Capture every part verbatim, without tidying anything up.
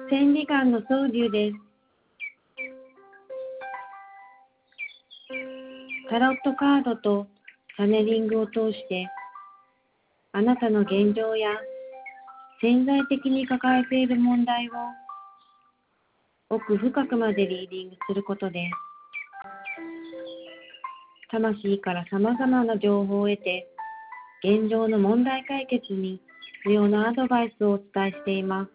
千里眼の総流です。タロットカードとチャネリングを通して、あなたの現状や潜在的に抱えている問題を奥深くまでリーディングすることで、魂から様々な情報を得て、現状の問題解決に必要なアドバイスをお伝えしています。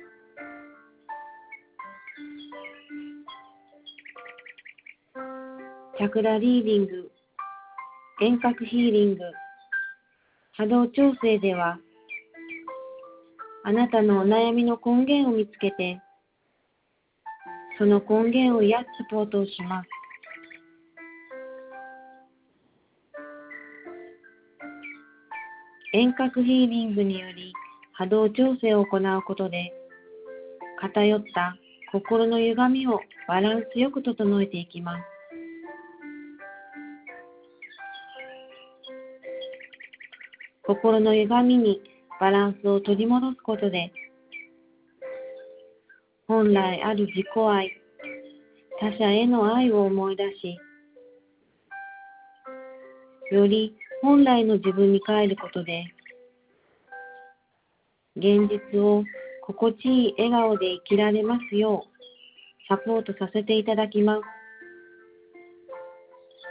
チャクラリーディング、遠隔ヒーリング、波動調整では、あなたのお悩みの根源を見つけて、その根源を癒すサポートをします。遠隔ヒーリングにより波動調整を行うことで、偏った心の歪みをバランスよく整えていきます。心の歪みにバランスを取り戻すことで、本来ある自己愛、他者への愛を思い出し、より本来の自分に帰ることで、現実を心地いい笑顔で生きられますようサポートさせていただきます。